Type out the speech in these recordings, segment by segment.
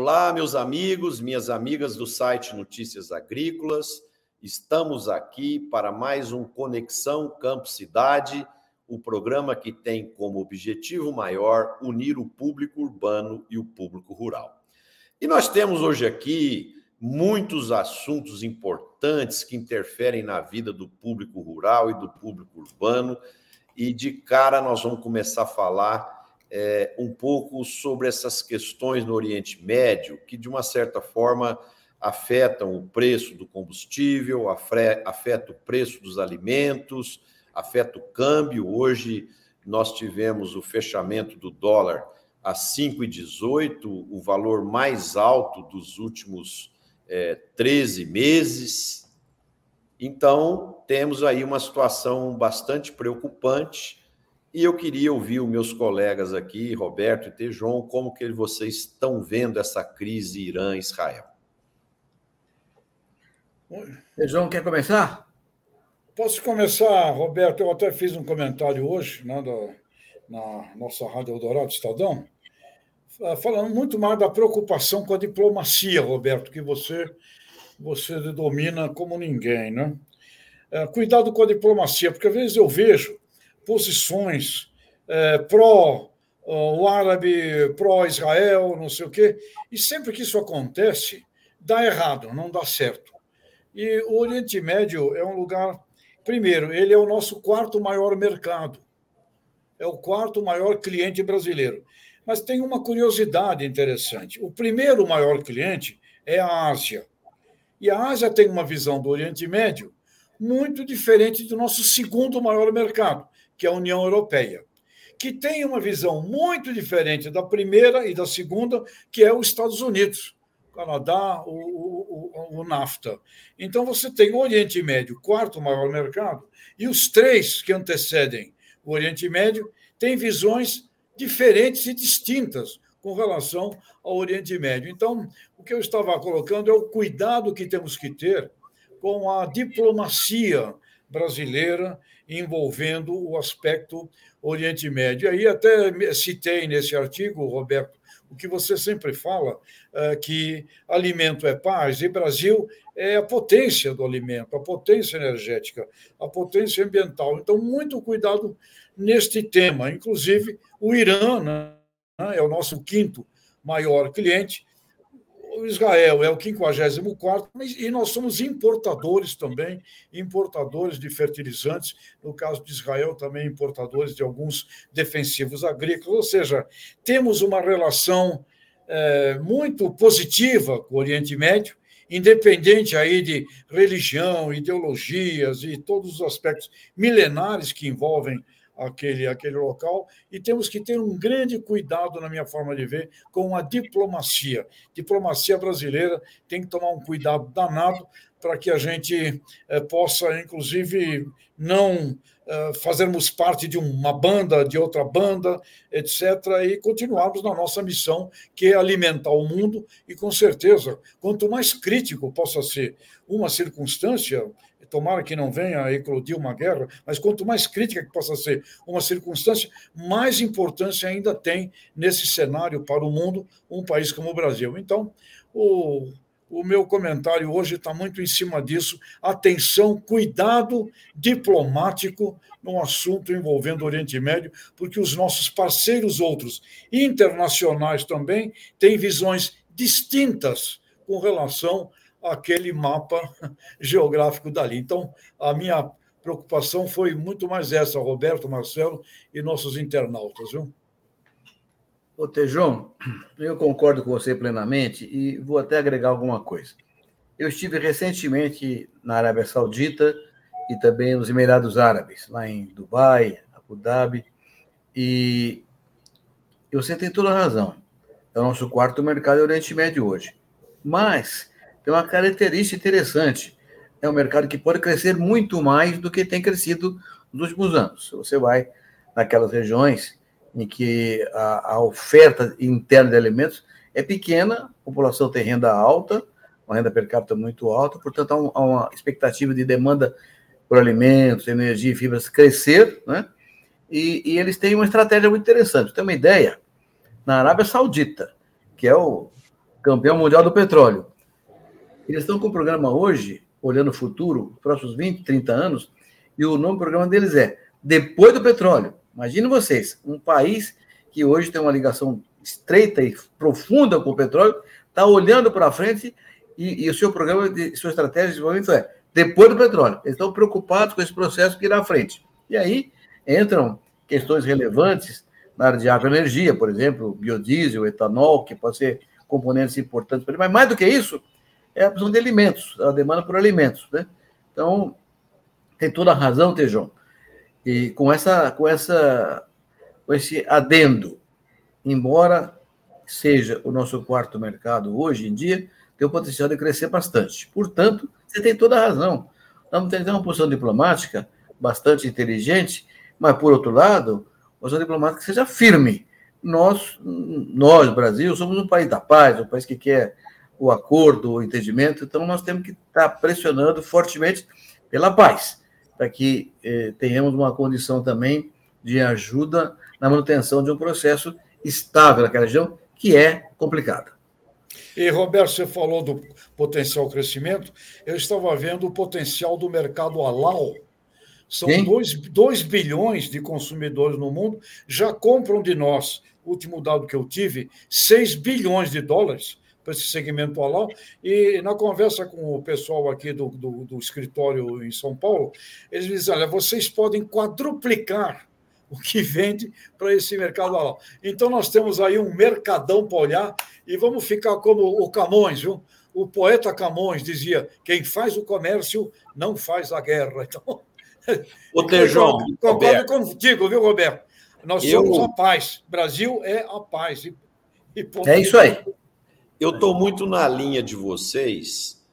Olá, meus amigos, minhas amigas do site Notícias Agrícolas. Estamos aqui para mais um Conexão Campo Cidade, o programa que tem como objetivo maior unir o público urbano e o público rural. E nós temos hoje aqui muitos assuntos importantes que interferem na vida do público rural e do público urbano. E de cara nós vamos começar a falar um pouco sobre essas questões no Oriente Médio, que de uma certa forma afetam o preço do combustível, afeta o preço dos alimentos, afeta o câmbio. Hoje nós tivemos o fechamento do dólar a 5,18, o valor mais alto dos últimos 13 meses. Então, temos aí uma situação bastante preocupante e eu queria ouvir os meus colegas aqui, Roberto e Tejon, como que vocês estão vendo essa crise Irã-Israel. Tejon, quer começar? Posso começar, Roberto? Eu até fiz um comentário hoje, né, na nossa Rádio Eldorado Estadão, falando muito mais da preocupação com a diplomacia, Roberto, que você domina como ninguém, né? Cuidado com a diplomacia, porque às vezes eu vejo posições o árabe, pró-Israel, não sei o quê, e sempre que isso acontece, dá errado, não dá certo. E o Oriente Médio é um lugar, primeiro, ele é o nosso quarto maior mercado, é o quarto maior cliente brasileiro. Mas tem uma curiosidade interessante. O primeiro maior cliente é a Ásia. E a Ásia tem uma visão do Oriente Médio muito diferente do nosso segundo maior mercado, que é a União Europeia, que tem uma visão muito diferente da primeira e da segunda, que é os Estados Unidos, o Canadá, o NAFTA. Então, você tem o Oriente Médio, quarto maior mercado, e os três que antecedem o Oriente Médio têm visões diferentes e distintas com relação ao Oriente Médio. Então, o que eu estava colocando é o cuidado que temos que ter com a diplomacia brasileira envolvendo o aspecto Oriente Médio. Aí até citei nesse artigo, Roberto, o que você sempre fala, que alimento é paz, e Brasil é a potência do alimento, a potência energética, a potência ambiental. Então, muito cuidado neste tema. Inclusive, o Irã, né, é o nosso quinto maior cliente, o Israel é o 54º, e nós somos importadores também, importadores de fertilizantes, no caso de Israel também importadores de alguns defensivos agrícolas, ou seja, temos uma relação muito positiva com o Oriente Médio, independente aí de religião, ideologias e todos os aspectos milenares que envolvem aquele local, e temos que ter um grande cuidado, na minha forma de ver, com a diplomacia. Diplomacia brasileira tem que tomar um cuidado danado para que a gente possa, inclusive, não fazermos parte de uma banda, de outra banda, etc., e continuarmos na nossa missão, que é alimentar o mundo, e, com certeza, quanto mais crítico possa ser uma circunstância, tomara que não venha a eclodir uma guerra, mas quanto mais crítica que possa ser uma circunstância, mais importância ainda tem nesse cenário para o mundo um país como o Brasil. Então, o meu comentário hoje está muito em cima disso. Atenção, cuidado diplomático no assunto envolvendo o Oriente Médio, porque os nossos parceiros outros internacionais também têm visões distintas com relação aquele mapa geográfico dali. Então, a minha preocupação foi muito mais essa, Roberto, Marcelo e nossos internautas, viu? Ô, Tejon, eu concordo com você plenamente e vou até agregar alguma coisa. Eu estive recentemente na Arábia Saudita e também nos Emirados Árabes, lá em Dubai, Abu Dhabi, e você tem toda a razão. É o nosso quarto mercado do Oriente Médio hoje. Mas tem uma característica interessante. É um mercado que pode crescer muito mais do que tem crescido nos últimos anos. Você vai naquelas regiões em que a oferta interna de alimentos é pequena, a população tem renda alta, uma renda per capita muito alta, portanto, há uma expectativa de demanda por alimentos, energia e fibras crescer, né? E eles têm uma estratégia muito interessante. Tem uma ideia, na Arábia Saudita, que é o campeão mundial do petróleo. Eles estão com o programa hoje, olhando o futuro, próximos 20, 30 anos, e o nome do programa deles é Depois do Petróleo. Imaginem vocês, um país que hoje tem uma ligação estreita e profunda com o petróleo, está olhando para frente e o seu programa, sua estratégia de desenvolvimento é depois do petróleo. Eles estão preocupados com esse processo que irá à frente. E aí entram questões relevantes na área de agroenergia, por exemplo, biodiesel, etanol, que pode ser componentes importantes para ele. Mas mais do que isso, é a opção de alimentos, a demanda por alimentos, né? Então, tem toda a razão, Tejão. E com esse adendo, embora seja o nosso quarto mercado hoje em dia, tem o potencial de crescer bastante. Portanto, você tem toda a razão. Nós temos uma posição diplomática bastante inteligente, mas, por outro lado, uma posição diplomática que seja firme. Nós, Brasil, somos um país da paz, um país que quer o acordo, o entendimento, então nós temos que estar pressionando fortemente pela paz, para que tenhamos uma condição também de ajuda na manutenção de um processo estável naquela região, que é complicada. E, Roberto, você falou do potencial crescimento, eu estava vendo o potencial do mercado halal. São 2 bilhões de consumidores no mundo, já compram de nós, último dado que eu tive, 6 bilhões de dólares para esse segmento halal. E na conversa com o pessoal aqui do escritório em São Paulo, eles me dizem, olha, vocês podem quadruplicar o que vende para esse mercado halal. Então, nós temos aí um mercadão para olhar e vamos ficar como o Camões, viu? O poeta Camões dizia, quem faz o comércio não faz a guerra. Então, Tejão, concordo contigo, viu, Roberto? Nós somos a paz. Brasil é a paz. É isso aí. Eu estou muito na linha de vocês.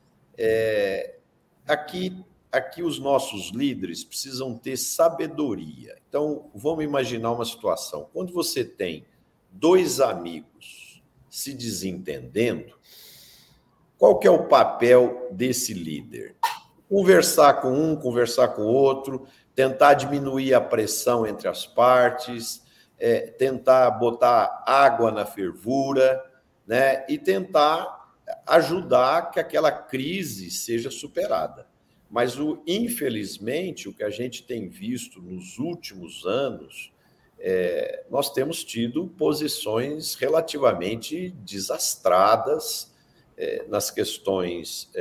Aqui os nossos líderes precisam ter sabedoria. Então, vamos imaginar uma situação. Quando você tem 2 amigos se desentendendo, qual que é o papel desse líder? Conversar com um, conversar com o outro, tentar diminuir a pressão entre as partes, tentar botar água na fervura, né? E tentar ajudar que aquela crise seja superada. Mas, infelizmente, o que a gente tem visto nos últimos anos, nós temos tido posições relativamente desastradas nas questões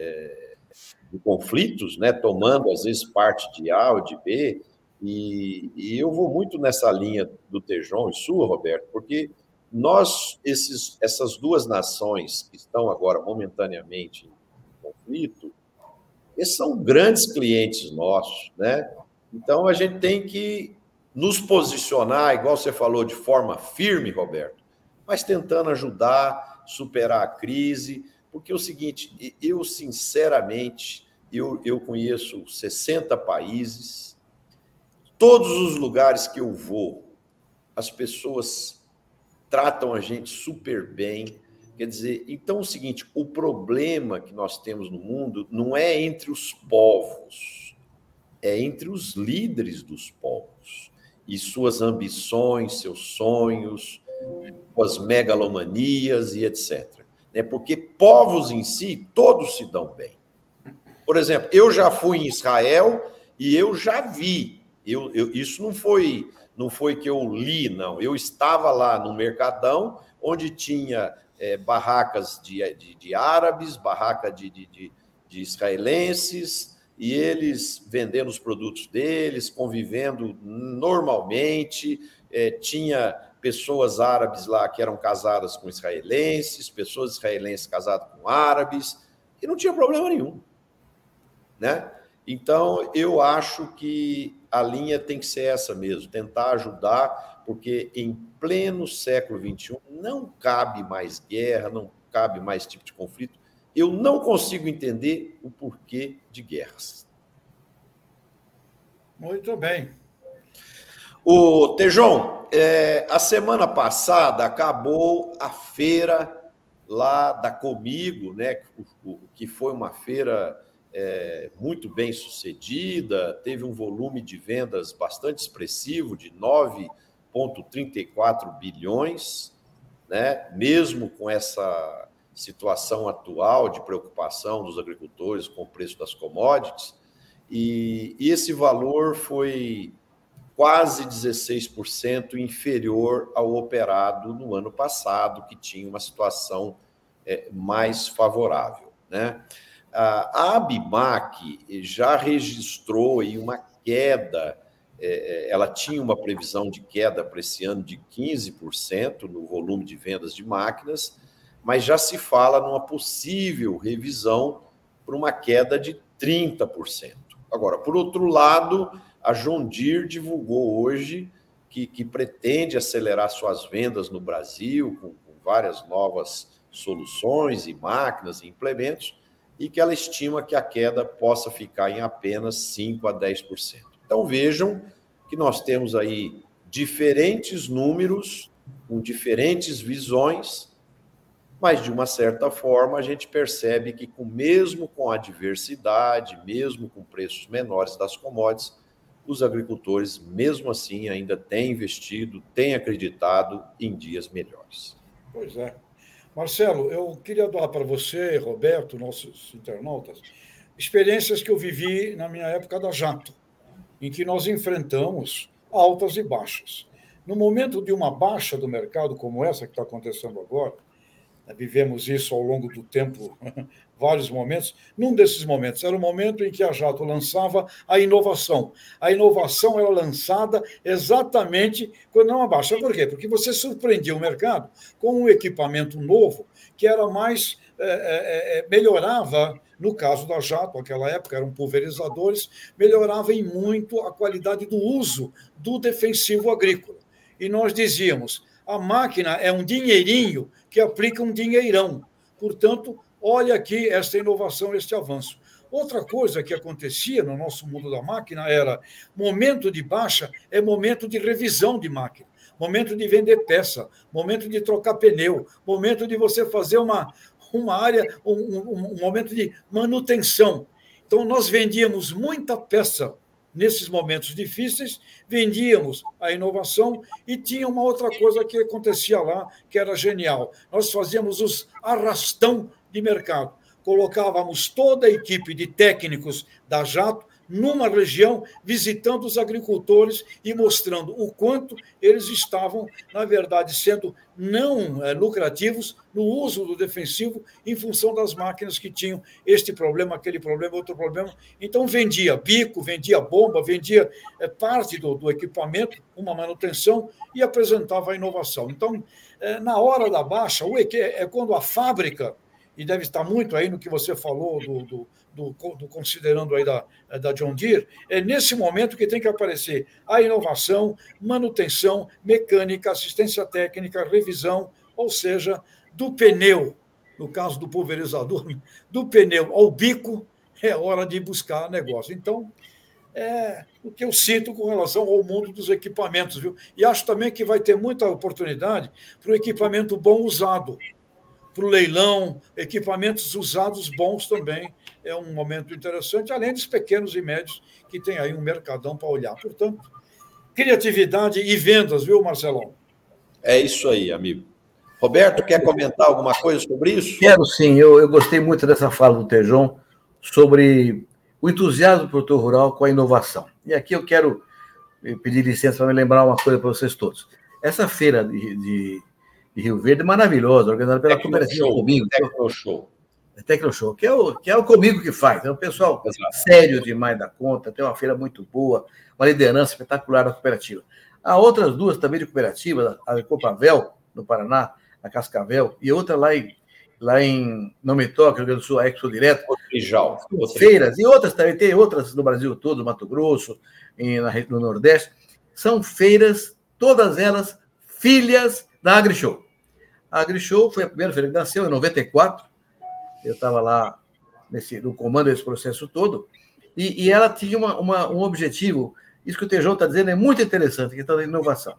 de conflitos, né? Tomando, às vezes, parte de A ou de B. E eu vou muito nessa linha do Tejão e sua, Roberto, porque essas 2 nações que estão agora momentaneamente em conflito, esses são grandes clientes nossos, né? Então, a gente tem que nos posicionar, igual você falou, de forma firme, Roberto, mas tentando ajudar, superar a crise, porque é o seguinte, eu, sinceramente, eu conheço 60 países, todos os lugares que eu vou, as pessoas tratam a gente super bem. Quer dizer, então é o seguinte, o problema que nós temos no mundo não é entre os povos, é entre os líderes dos povos e suas ambições, seus sonhos, suas megalomanias e etc. Porque povos em si, todos se dão bem. Por exemplo, eu já fui em Israel e eu já vi, isso não foi que eu li, não. Eu estava lá no Mercadão, onde tinha barracas de árabes, barraca de israelenses, e eles vendendo os produtos deles, convivendo normalmente. Tinha pessoas árabes lá que eram casadas com israelenses, pessoas israelenses casadas com árabes, e não tinha problema nenhum, né? Então, eu acho que a linha tem que ser essa mesmo, tentar ajudar, porque em pleno século XXI não cabe mais guerra, não cabe mais tipo de conflito. Eu não consigo entender o porquê de guerras. Muito bem. O Tejão, a semana passada acabou a feira lá da Comigo, né, que foi uma feira muito bem sucedida, teve um volume de vendas bastante expressivo, de 9,34 bilhões, né? Mesmo com essa situação atual de preocupação dos agricultores com o preço das commodities, e esse valor foi quase 16% inferior ao operado no ano passado, que tinha uma situação mais favorável, né? A Abimac já registrou aí uma queda, ela tinha uma previsão de queda para esse ano de 15% no volume de vendas de máquinas, mas já se fala numa possível revisão para uma queda de 30%. Agora, por outro lado, a John Deere divulgou hoje que pretende acelerar suas vendas no Brasil com várias novas soluções e máquinas e implementos, e que ela estima que a queda possa ficar em apenas 5% a 10%. Então, vejam que nós temos aí diferentes números, com diferentes visões, mas, de uma certa forma, a gente percebe que, mesmo com a diversidade, mesmo com preços menores das commodities, os agricultores, mesmo assim, ainda têm investido, têm acreditado em dias melhores. Pois é. Marcelo, eu queria dar para você, Roberto, nossos internautas, experiências que eu vivi na minha época da Jato, em que nós enfrentamos altas e baixas. No momento de uma baixa do mercado como essa que está acontecendo agora, vivemos isso ao longo do tempo, vários momentos. Num desses momentos era o momento em que a Jato lançava a inovação. A inovação era lançada exatamente quando não baixa. Por quê? Porque você surpreendia o mercado com um equipamento novo que era mais melhorava, no caso da Jato, naquela época eram pulverizadores, melhorava em muito a qualidade do uso do defensivo agrícola. E nós dizíamos, a máquina é um dinheirinho que aplica um dinheirão. Portanto, olha aqui esta inovação, este avanço. Outra coisa que acontecia no nosso mundo da máquina era momento de baixa é momento de revisão de máquina, momento de vender peça, momento de trocar pneu, momento de você fazer uma área, um momento de manutenção. Então, nós vendíamos muita peça nesses momentos difíceis, vendíamos a inovação e tinha uma outra coisa que acontecia lá, que era genial. Nós fazíamos os arrastão de mercado. Colocávamos toda a equipe de técnicos da Jato numa região, visitando os agricultores e mostrando o quanto eles estavam, na verdade, sendo não lucrativos no uso do defensivo em função das máquinas que tinham este problema, aquele problema, outro problema. Então, vendia bico, vendia bomba, vendia parte do equipamento, uma manutenção, e apresentava a inovação. Então, na hora da baixa, é quando a fábrica, e deve estar muito aí no que você falou do considerando aí da John Deere, é nesse momento que tem que aparecer a inovação, manutenção, mecânica, assistência técnica, revisão, ou seja, do pneu, no caso do pulverizador, do pneu ao bico, é hora de buscar negócio. Então, é o que eu sinto com relação ao mundo dos equipamentos, viu? E acho também que vai ter muita oportunidade para o equipamento bom usado, para o leilão, equipamentos usados bons também. É um momento interessante, além dos pequenos e médios que tem aí um mercadão para olhar. Portanto, criatividade e vendas, viu, Marcelão? É isso aí, amigo. Roberto, quer comentar alguma coisa sobre isso? Quero sim, eu gostei muito dessa fala do Tejon sobre o entusiasmo do produtor rural com a inovação. E aqui eu quero pedir licença para me lembrar uma coisa para vocês todos. Essa feira de Rio Verde é maravilhosa, organizada pela Cooperativa Comigo. Tecnoshow, que é o Comigo que faz. É um pessoal sério demais da conta, tem uma feira muito boa, uma liderança espetacular da cooperativa. Há outras duas também de cooperativa, a Copavel, no Paraná, a Cascavel, e outra lá em Nometóquio, Rio Grande do Sul, a Expo Direto. Feiras, e outras também, tem outras no Brasil todo, Mato Grosso, no Nordeste. São feiras, todas elas filhas da AgriShow. A AgriShow foi a primeira feira que nasceu, em 94. Eu estava lá no comando desse processo todo, e ela tinha um objetivo. Isso que o Tejon está dizendo é muito interessante, a questão da inovação.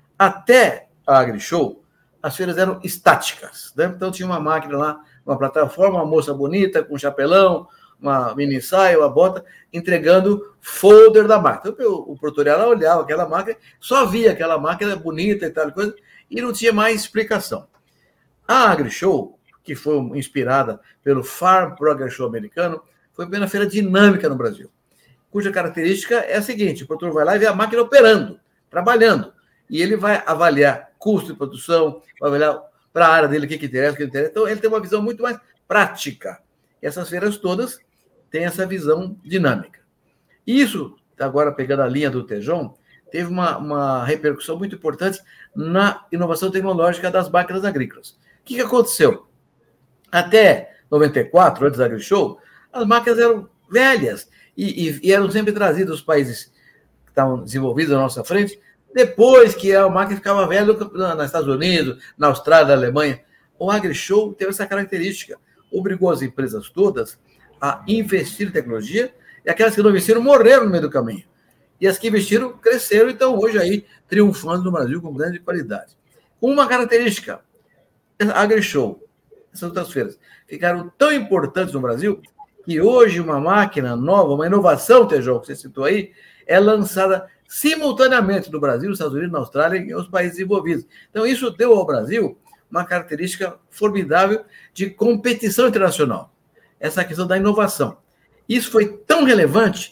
Até a AgriShow, as feiras eram estáticas, né? Então tinha uma máquina lá, uma plataforma, uma moça bonita, com um chapelão, uma mini saia, uma bota, entregando folder da máquina. Então, o produtor olhava aquela máquina, só via aquela máquina bonita e tal coisa, e não tinha mais explicação. A AgriShow, que foi inspirada pelo Farm Progress Show americano, foi a primeira feira dinâmica no Brasil, cuja característica é a seguinte: o produtor vai lá e vê a máquina operando, trabalhando, e ele vai avaliar custo de produção, vai avaliar para a área dele o que interessa, o que não interessa. Então, ele tem uma visão muito mais prática. E essas feiras todas têm essa visão dinâmica. Isso, agora pegando a linha do Tejon, teve uma repercussão muito importante na inovação tecnológica das máquinas agrícolas. O que aconteceu? Até 94, antes da AgriShow, as máquinas eram velhas e eram sempre trazidas dos países que estavam desenvolvidos à nossa frente, depois que a máquina ficava velha nos Estados Unidos, na Austrália, na Alemanha. O AgriShow teve essa característica, obrigou as empresas todas a investir em tecnologia, e aquelas que não investiram morreram no meio do caminho. E as que investiram cresceram, então hoje aí triunfando no Brasil com grande qualidade. Com uma característica, a AgriShow, essas outras feiras, ficaram tão importantes no Brasil que hoje uma máquina nova, uma inovação, Tejon, que você citou aí, é lançada simultaneamente no Brasil, nos Estados Unidos, na Austrália e nos países desenvolvidos. Então, isso deu ao Brasil uma característica formidável de competição internacional. Essa questão da inovação. Isso foi tão relevante,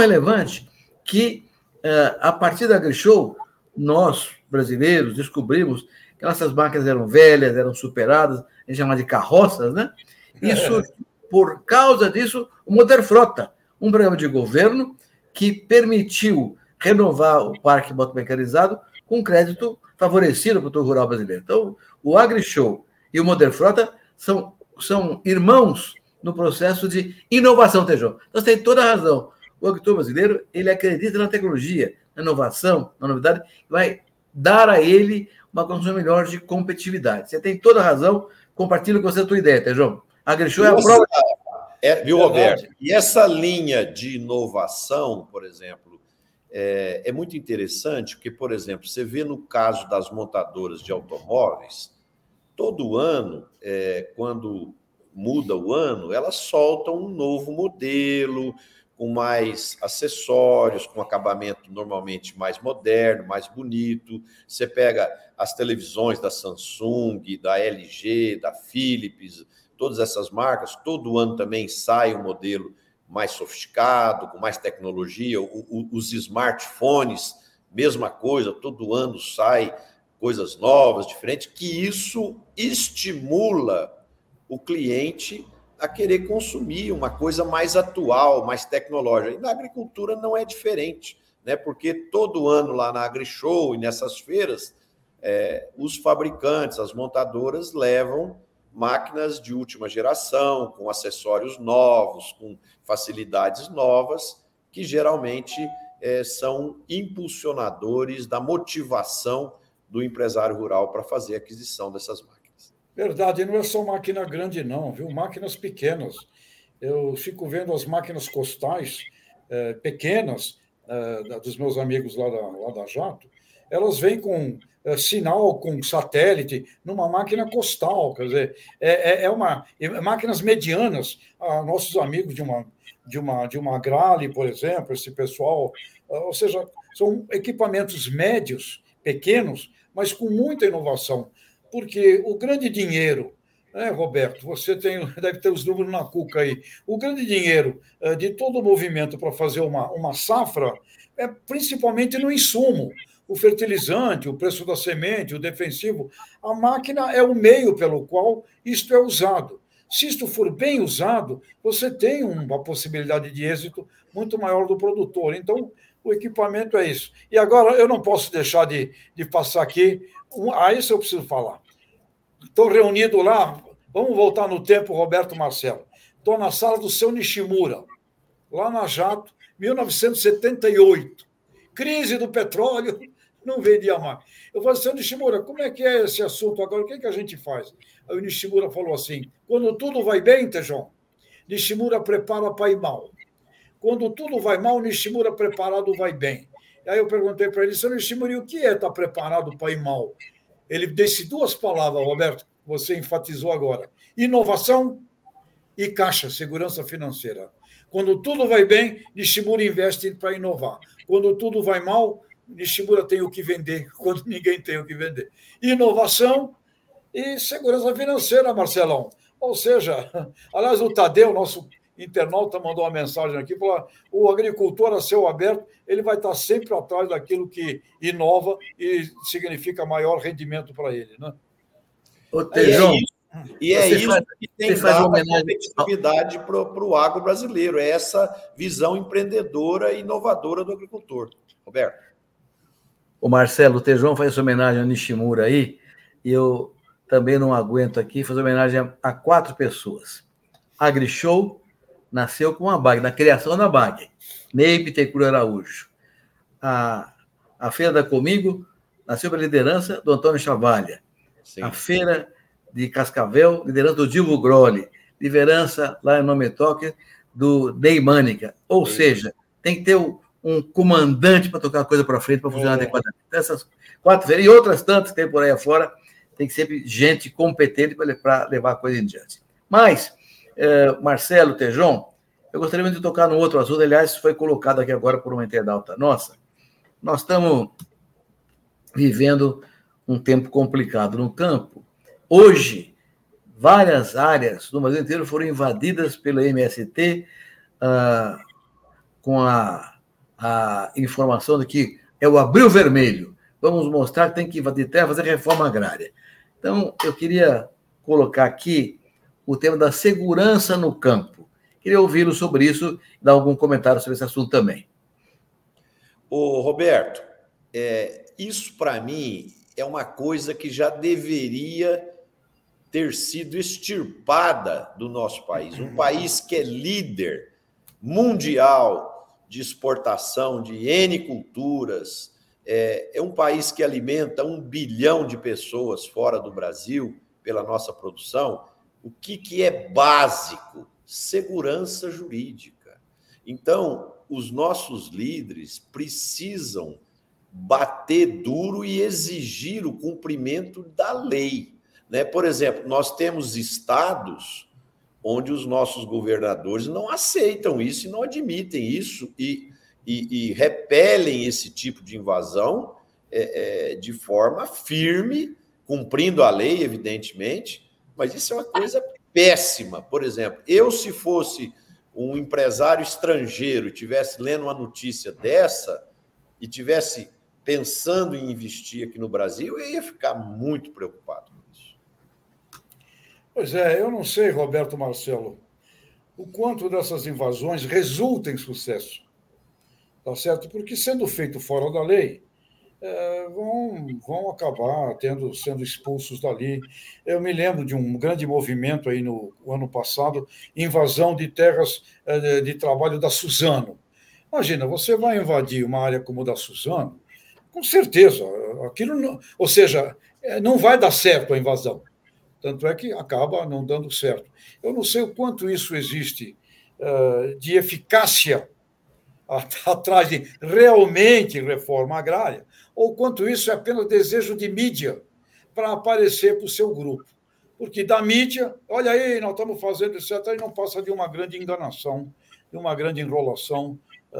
que a partir da AgriShow, nós, brasileiros, descobrimos que nossas máquinas eram velhas, eram superadas, a gente chama de carroças, né? Isso, por causa disso, o Moderfrota, um programa de governo que permitiu renovar o parque motomecanizado com crédito favorecido para o produtor rural brasileiro. Então, o AgriShow e o Moderfrota são irmãos no processo de inovação, Tejon. Então, você tem toda a razão. O agricultor brasileiro, ele acredita na tecnologia, na inovação, na novidade, vai dar a ele uma condição melhor de competitividade. Você tem toda a razão. Compartilho com você a tua ideia, Tejon. A AgriShow é a prova. Viu, Roberto? E essa linha de inovação, por exemplo, é muito interessante, porque, por exemplo, você vê no caso das montadoras de automóveis, todo ano, quando muda o ano, elas soltam um novo modelo, com mais acessórios, com acabamento normalmente mais moderno, mais bonito. Você pega as televisões da Samsung, da LG, da Philips, todas essas marcas, todo ano também sai um modelo mais sofisticado, com mais tecnologia. Os smartphones, mesma coisa, todo ano sai coisas novas, diferentes, que isso estimula o cliente a querer consumir uma coisa mais atual, mais tecnológica. E na agricultura não é diferente, né? Porque todo ano lá na AgriShow e nessas feiras, os fabricantes, as montadoras levam máquinas de última geração, com acessórios novos, com facilidades novas, que geralmente são impulsionadores da motivação do empresário rural para fazer a aquisição dessas máquinas. Verdade, não é só máquina grande, não, viu? Máquinas pequenas. Eu fico vendo as máquinas costais pequenas dos meus amigos lá da Jato, elas vêm com sinal, com satélite, numa máquina costal, quer dizer, máquinas medianas. Nossos amigos de uma Grale, por exemplo, esse pessoal, ou seja, são equipamentos médios, pequenos, mas com muita inovação. Porque o grande dinheiro, Roberto, você deve ter os números na cuca aí, o grande dinheiro de todo o movimento para fazer uma safra é principalmente no insumo, o fertilizante, o preço da semente, o defensivo. A máquina é o meio pelo qual isto é usado. Se isto for bem usado, você tem uma possibilidade de êxito muito maior do produtor. Então, o equipamento é isso. E agora, eu não posso deixar de passar aqui, isso eu preciso falar. Estou reunido lá, vamos voltar no tempo, Roberto Marcelo. Estou na sala do seu Nishimura, lá na Jato, 1978. Crise do petróleo, não vendia mais. Eu falei, seu Nishimura, como é que é esse assunto agora? O que a gente faz? Aí o Nishimura falou assim, quando tudo vai bem, Tejon, Nishimura prepara para ir mal. Quando tudo vai mal, Nishimura preparado vai bem. Aí eu perguntei para ele, seu Nishimura, o que é estar preparado para ir mal? Ele disse duas palavras, Roberto, você enfatizou agora. Inovação e caixa, segurança financeira. Quando tudo vai bem, Nishimura investe para inovar. Quando tudo vai mal, Nishimura tem o que vender, quando ninguém tem o que vender. Inovação e segurança financeira, Marcelão. Ou seja, aliás, o Tadeu, nosso internauta, mandou uma mensagem aqui, falou: o agricultor a céu aberto, ele vai estar sempre atrás daquilo que inova e significa maior rendimento para ele, né? Ô, Tejão, e é isso que tem dado uma competitividade para o agro brasileiro, é essa visão empreendedora e inovadora do agricultor. Roberto. O Marcelo, o Tejão faz homenagem a Nishimura aí, e eu também não aguento aqui fazer homenagem a 4 pessoas. AgriShow nasceu com a BAG, na criação da BAG. Ney Bittencourt Araújo. A Feira da Comigo nasceu pela liderança do Antônio Chavalha. Sim. A Feira de Cascavel, liderança do Dilmo Grolli. Liderança lá em Nome Toque do Ney Mânica. Ou seja, tem que ter um comandante para tocar a coisa para frente, para funcionar adequadamente. Essas 4 feiras e outras tantas que tem por aí afora, tem que ser gente competente para levar a coisa em diante. Mas, Marcelo, Tejão, eu gostaria muito de tocar num outro assunto, aliás, foi colocado aqui agora por uma internauta nossa. Nós estamos vivendo um tempo complicado no campo. Hoje, várias áreas do Brasil inteiro foram invadidas pela MST, com a informação de que é o Abril Vermelho. Vamos mostrar que tem que invadir terra, fazer reforma agrária. Então, eu queria colocar aqui o tema da segurança no campo. Queria ouvi-lo sobre isso e dar algum comentário sobre esse assunto também. Ô, Roberto, isso para mim é uma coisa que já deveria ter sido extirpada do nosso país. Um país que é líder mundial de exportação de N culturas, é um país que alimenta 1 bilhão de pessoas fora do Brasil pela nossa produção. O que é básico? Segurança jurídica. Então, os nossos líderes precisam bater duro e exigir o cumprimento da lei, né? Por exemplo, nós temos estados onde os nossos governadores não aceitam isso e não admitem isso e repelem esse tipo de invasão de forma firme, cumprindo a lei, evidentemente, mas isso é uma coisa péssima. Por exemplo, se fosse um empresário estrangeiro e estivesse lendo uma notícia dessa e estivesse pensando em investir aqui no Brasil, eu ia ficar muito preocupado com isso. Pois é, eu não sei, Roberto Marcelo, o quanto dessas invasões resulta em sucesso, tá certo? Porque sendo feito fora da lei, vão acabar sendo expulsos dali. Eu me lembro de um grande movimento aí no ano passado, invasão de terras de trabalho da Suzano. Imagina, você vai invadir uma área como a da Suzano, com certeza, aquilo não, ou seja, não vai dar certo a invasão. Tanto é que acaba não dando certo. Eu não sei o quanto isso existe de eficácia atrás de realmente reforma agrária, ou quanto isso é apenas desejo de mídia para aparecer para o seu grupo. Porque da mídia, olha aí, nós estamos fazendo isso, e não passa de uma grande enganação, de uma grande enrolação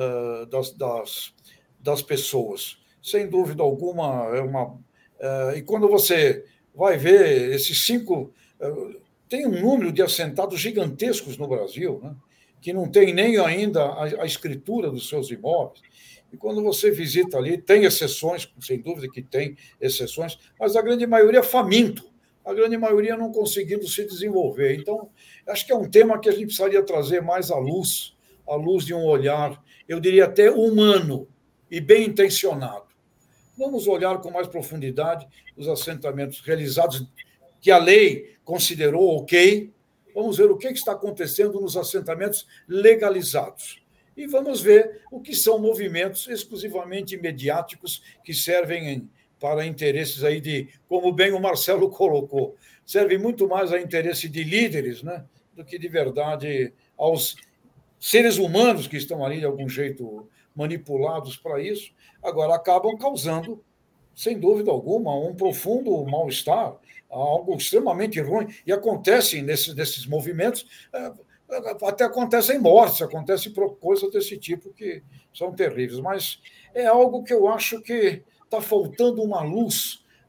das pessoas. Sem dúvida alguma, e quando você vai ver esses 5... tem um número de assentados gigantescos no Brasil, né? Que não tem nem ainda a escritura dos seus imóveis. E quando você visita ali, tem exceções, sem dúvida que tem exceções, mas a grande maioria é faminto, a grande maioria não conseguindo se desenvolver. Então, acho que é um tema que a gente precisaria trazer mais à luz de um olhar, eu diria até humano e bem intencionado. Vamos olhar com mais profundidade os assentamentos realizados que a lei considerou ok. Vamos ver o que está acontecendo nos assentamentos legalizados. E vamos ver o que são movimentos exclusivamente mediáticos que servem para interesses aí de, como bem o Marcelo colocou, servem muito mais a interesse de líderes, né, do que de verdade aos seres humanos que estão ali de algum jeito manipulados para isso. Agora, acabam causando, sem dúvida alguma, um profundo mal-estar, algo extremamente ruim, e acontece nesses movimentos, até acontecem mortes, acontecem coisas desse tipo que são terríveis, mas é algo que eu acho que está faltando uma luz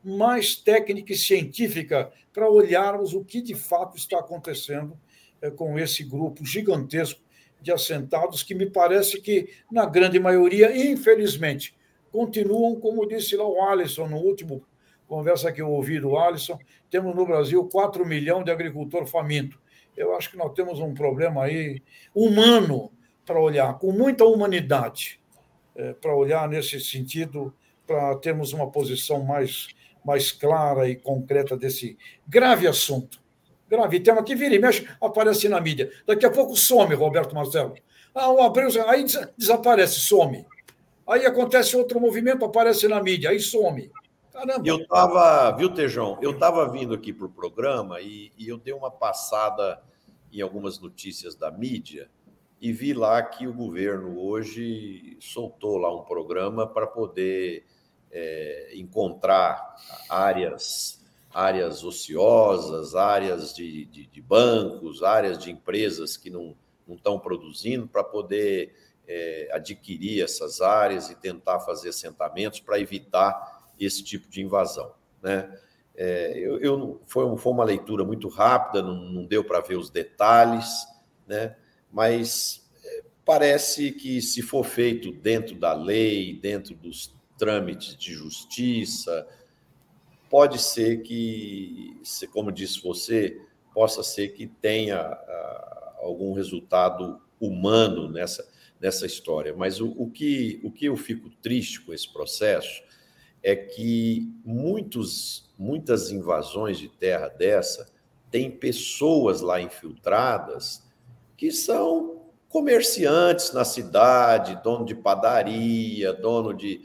mais técnica e científica para olharmos o que de fato está acontecendo com esse grupo gigantesco de assentados que me parece que, na grande maioria, infelizmente, continuam, como disse lá o Alisson no último conversa que eu ouvi do Alisson, temos no Brasil 4 milhões de agricultor faminto. Eu acho que nós temos um problema aí humano para olhar, com muita humanidade, para olhar nesse sentido, para termos uma posição mais clara e concreta desse grave assunto. Grave tema que vira e mexe, aparece na mídia. Daqui a pouco some, Roberto Marcelo. O Abreu, aí desaparece, some. Aí acontece outro movimento, aparece na mídia, aí some. Caramba. Eu estava, viu, Tejão? Eu estava vindo aqui para o programa e eu dei uma passada em algumas notícias da mídia e vi lá que o governo hoje soltou lá um programa para poder encontrar áreas ociosas, áreas de bancos, áreas de empresas que não estão produzindo, para poder adquirir essas áreas e tentar fazer assentamentos para evitar esse tipo de invasão, né? Foi uma leitura muito rápida, não deu para ver os detalhes, né? Mas parece que, se for feito dentro da lei, dentro dos trâmites de justiça, pode ser que, como disse você, possa ser que tenha algum resultado humano nessa história. Mas o que eu fico triste com esse processo é que muitas invasões de terra dessa tem pessoas lá infiltradas que são comerciantes na cidade, dono de padaria, dono de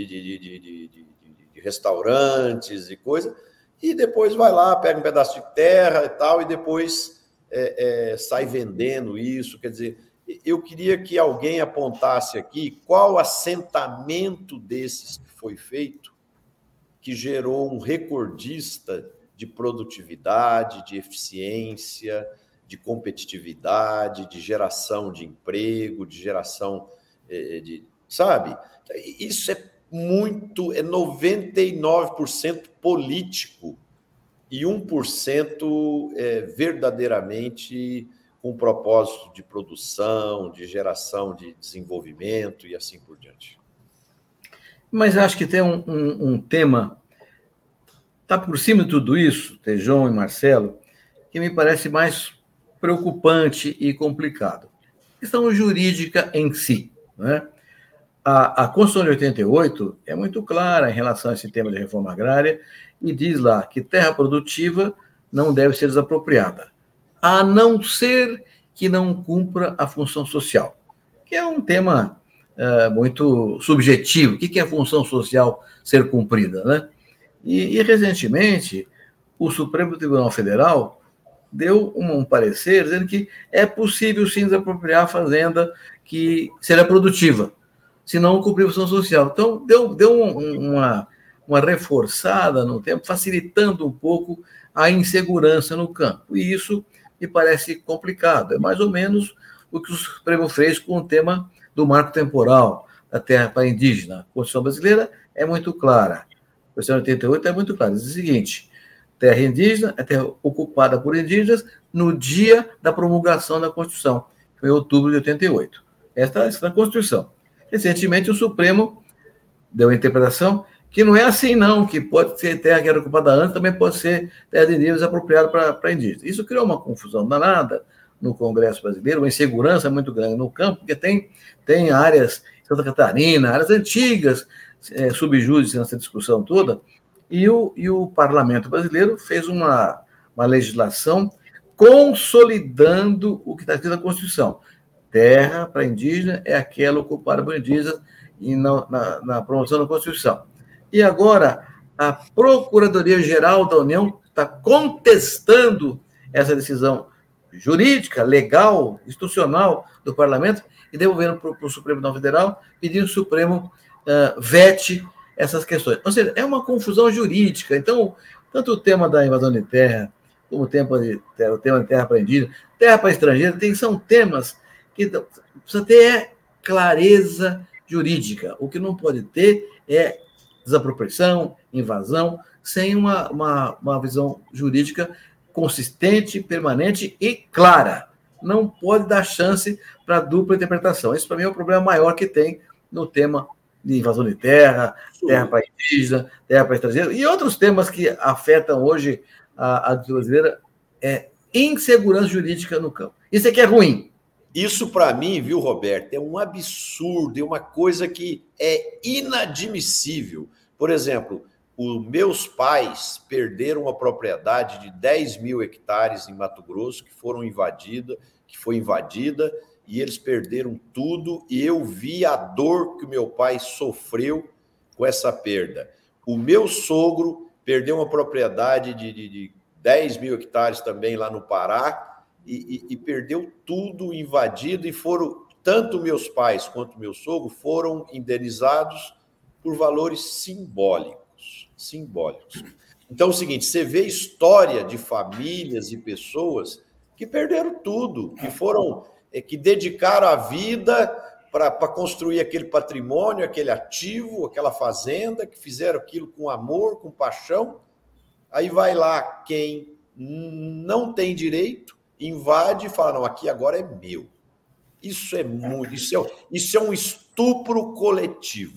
restaurantes e coisa, e depois vai lá, pega um pedaço de terra e tal, e depois sai vendendo isso. Quer dizer, eu queria que alguém apontasse aqui qual assentamento desses que foi feito que gerou um recordista de produtividade, de eficiência, de competitividade, de geração de emprego, de geração sabe? Isso é 99% político e 1% verdadeiramente com propósito de produção, de geração de desenvolvimento e assim por diante. Mas acho que tem um tema, está por cima de tudo isso, Tejão e Marcelo, que me parece mais preocupante e complicado. A questão jurídica em si, né? A Constituição de 88 é muito clara em relação a esse tema de reforma agrária e diz lá que terra produtiva não deve ser desapropriada, a não ser que não cumpra a função social, que é um tema muito subjetivo. O que é a função social ser cumprida, né? E recentemente, o Supremo Tribunal Federal deu um parecer dizendo que é possível sim desapropriar a fazenda que será produtiva, se não cumprir a função social. Então, deu uma reforçada no tempo, facilitando um pouco a insegurança no campo. E isso me parece complicado. É mais ou menos o que o Supremo fez com o tema do marco temporal da terra para indígena. A Constituição brasileira é muito clara. A Constituição de 88 é muito clara. Diz o seguinte: terra indígena é terra ocupada por indígenas no dia da promulgação da Constituição, que foi em outubro de 88. Esta é a Constituição. Recentemente, o Supremo deu a interpretação que não é assim, não, que pode ser terra que era ocupada antes, também pode ser terra de indígenas apropriada para indígenas. Isso criou uma confusão danada no Congresso brasileiro, uma insegurança muito grande no campo, porque tem áreas, Santa Catarina, áreas antigas, subjúdice nessa discussão toda, e o Parlamento brasileiro fez uma legislação consolidando o que está escrito na Constituição. Terra para indígena é aquela ocupada por indígenas e na promoção da Constituição. E agora, a Procuradoria-Geral da União está contestando essa decisão jurídica, legal, institucional do Parlamento e devolvendo para o Supremo Tribunal Federal, pedindo que o Supremo vete essas questões. Ou seja, é uma confusão jurídica. Então, tanto o tema da invasão de terra, como o tema de terra para indígena, terra para estrangeiro, são temas que precisa ter clareza jurídica. O que não pode ter é desapropriação, invasão, sem uma visão jurídica consistente, permanente e clara. Não pode dar chance para dupla interpretação. Esse, para mim, é o problema maior que tem no tema de invasão de terra, terra para indígena, terra para estrangeiro, e outros temas que afetam hoje a brasileira, insegurança jurídica no campo. Isso é que é ruim. Isso, para mim, viu, Roberto, é um absurdo, é uma coisa que é inadmissível. Por exemplo, os meus pais perderam uma propriedade de 10 mil hectares em Mato Grosso, que foi invadida, e eles perderam tudo, e eu vi a dor que o meu pai sofreu com essa perda. O meu sogro perdeu uma propriedade de 10 mil hectares também lá no Pará, e perdeu tudo invadido, e foram, tanto meus pais quanto meu sogro foram indenizados por valores simbólicos. Então é o seguinte, você vê história de famílias e pessoas que perderam tudo, que dedicaram a vida para construir aquele patrimônio, aquele ativo, aquela fazenda, que fizeram aquilo com amor, com paixão. Aí vai lá quem não tem direito, invade e fala, não, aqui agora é meu. Isso é um estupro coletivo.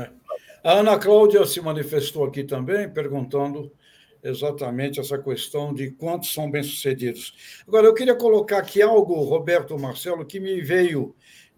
A Ana Cláudia se manifestou aqui também, perguntando exatamente essa questão de quantos são bem-sucedidos. Agora, eu queria colocar aqui algo, Roberto, Marcelo, que me veio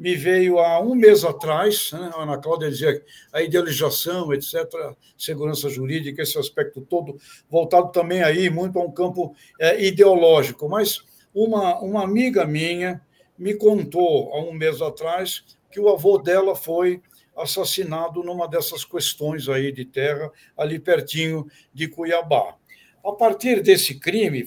há um mês atrás, né? A Ana Cláudia dizia a idealização, etc., segurança jurídica, esse aspecto todo, voltado também aí muito a um campo ideológico. Mas uma amiga minha me contou há um mês atrás que o avô dela foi assassinado numa dessas questões aí de terra, ali pertinho de Cuiabá. A partir desse crime,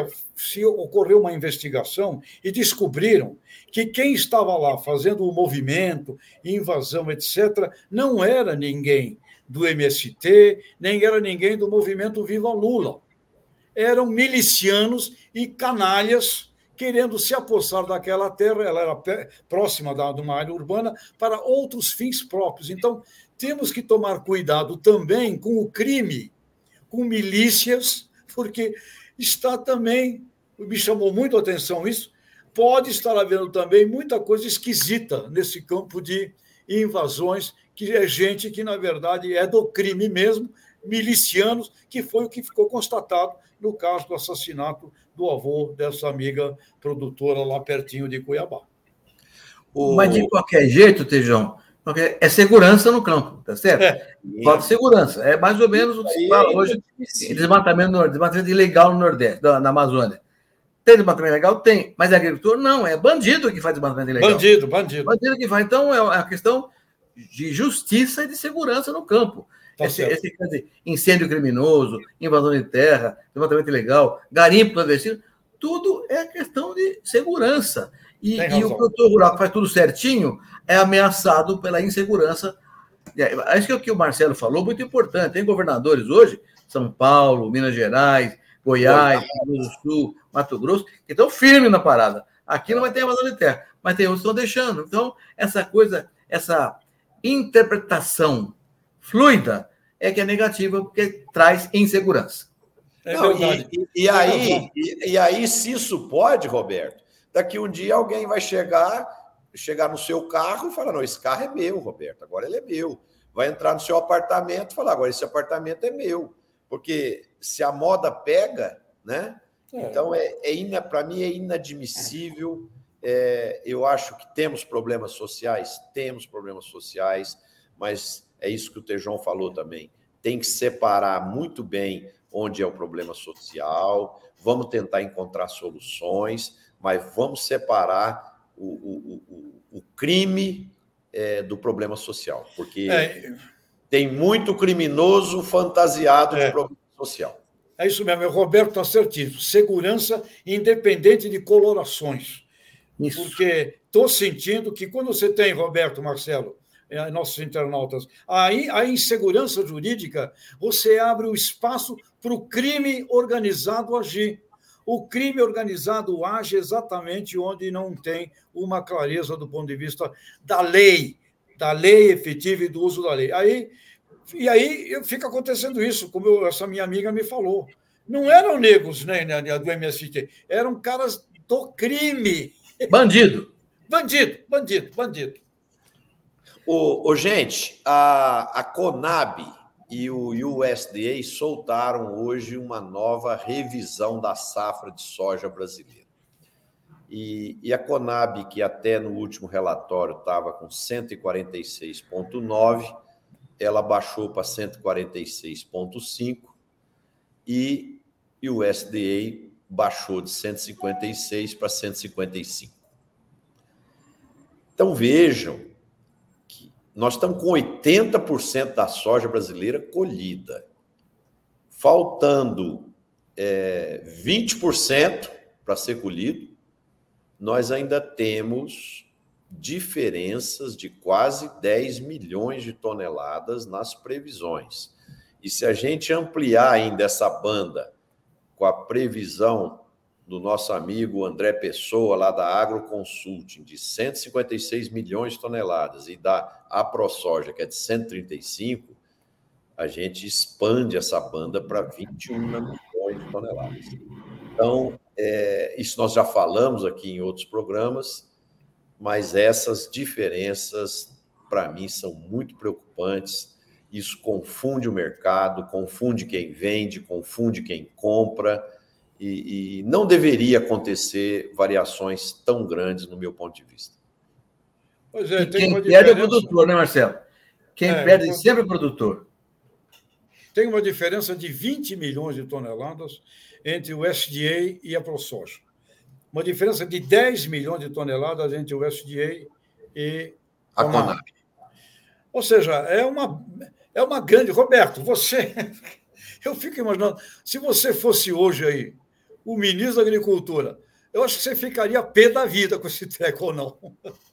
ocorreu uma investigação e descobriram que quem estava lá fazendo o movimento, invasão, etc., não era ninguém do MST, nem era ninguém do movimento Viva Lula. Eram milicianos e canalhas querendo se apossar daquela terra, ela era próxima de uma área urbana, para outros fins próprios. Então, temos que tomar cuidado também com o crime, com milícias, porque está também, me chamou muito a atenção isso, pode estar havendo também muita coisa esquisita nesse campo de invasões, que é gente que, na verdade, é do crime mesmo, milicianos, que foi o que ficou constatado no caso do assassinato do avô dessa amiga produtora lá pertinho de Cuiabá. Mas, de qualquer jeito, Tejão, é segurança no campo, tá certo? Falta segurança. É mais ou menos o que se fala hoje em desmatamento ilegal no Nordeste, na Amazônia. Tem desmatamento ilegal? Tem. Mas é agricultor? Não. É bandido que faz desmatamento ilegal. Bandido que faz. Então, é uma questão de justiça e de segurança no campo. Esse incêndio criminoso, invasão de terra, desmatamento ilegal, garimpo clandestino, tudo é questão de segurança. E o produtor rural que faz tudo certinho é ameaçado pela insegurança. Acho que é o que o Marcelo falou, muito importante. Tem governadores hoje, São Paulo, Minas Gerais, Goiás, Rio Grande do Sul, Mato Grosso, que estão firmes na parada. Aqui não vai ter invasão de terra, mas tem outros que estão deixando. Então, essa interpretação fluida é que é negativa, porque traz insegurança. E aí, se isso pode, Roberto, daqui um dia alguém vai chegar no seu carro e falar, não, esse carro é meu, Roberto, agora ele é meu. Vai entrar no seu apartamento e falar, agora esse apartamento é meu. Porque se a moda pega, né? Então, para mim, é inadmissível. Eu acho que temos problemas sociais, mas é isso que o Tejão falou também. Tem que separar muito bem onde é o problema social, vamos tentar encontrar soluções, mas vamos separar o crime do problema social, porque tem muito criminoso fantasiado de problema social. É isso mesmo, o Roberto está certíssimo. Segurança independente de colorações. Isso. Porque estou sentindo que quando você tem, Roberto, Marcelo, nossos internautas, a insegurança jurídica, você abre o espaço para o crime organizado agir. O crime organizado age exatamente onde não tem uma clareza do ponto de vista da lei efetiva e do uso da lei. Aí E aí fica acontecendo isso, como essa minha amiga me falou. Não eram negros, né, do MST, eram caras do crime. Bandido. Bandido. Gente, a Conab e o USDA soltaram hoje uma nova revisão da safra de soja brasileira. E a Conab, que até no último relatório estava com 146,9, ela baixou para 146,5 e o USDA baixou de 156 para 155. Então, vejam que nós estamos com 80% da soja brasileira colhida, faltando 20% para ser colhido. Nós ainda temos diferenças de quase 10 milhões de toneladas nas previsões. E se a gente ampliar ainda essa banda com a previsão do nosso amigo André Pessoa, lá da Agroconsulting, de 156 milhões de toneladas, e da AproSoja, que é de 135, a gente expande essa banda para 21 milhões de toneladas. Então, isso nós já falamos aqui em outros programas, mas essas diferenças, para mim, são muito preocupantes. Isso confunde o mercado, confunde quem vende, confunde quem compra, e não deveria acontecer variações tão grandes, no meu ponto de vista. Pois é, quem perde é o produtor, né, Marcelo? Quem perde sempre é o produtor. Tem uma diferença de 20 milhões de toneladas entre o USDA e a ProSoja. Uma diferença de 10 milhões de toneladas entre o USDA e a Conab. Ou seja, é uma grande... Roberto, eu fico imaginando, se você fosse hoje aí o ministro da Agricultura, eu acho que você ficaria pé da vida com esse treco ou não.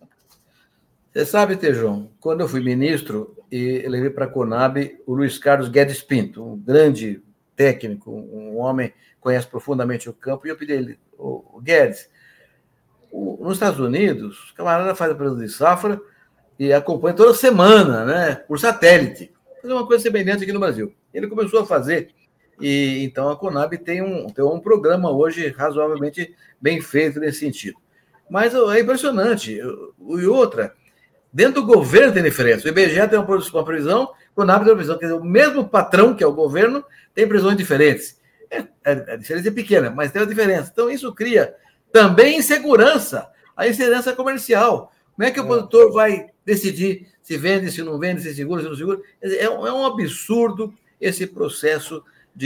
Você sabe, Tejão, quando eu fui ministro, eu levei para a Conab o Luiz Carlos Guedes Pinto, um grande técnico, um homem que conhece profundamente o campo, e eu pedi a ele, o Guedes, nos Estados Unidos, o camarada faz a previsão de safra e acompanha toda semana, né, por satélite. Fazer uma coisa semelhante aqui no Brasil. Ele começou a fazer, e então a Conab tem um programa hoje razoavelmente bem feito nesse sentido. Mas é impressionante. E outra, dentro do governo tem diferença. O IBGE tem uma previsão, a Conab tem uma previsão. Quer dizer, o mesmo patrão, que é o governo, tem previsões diferentes. A diferença é pequena, mas tem uma diferença. Então, isso cria também insegurança, a insegurança comercial. Como é que o produtor vai decidir se vende, se não vende, se segura, se não segura? É um absurdo esse processo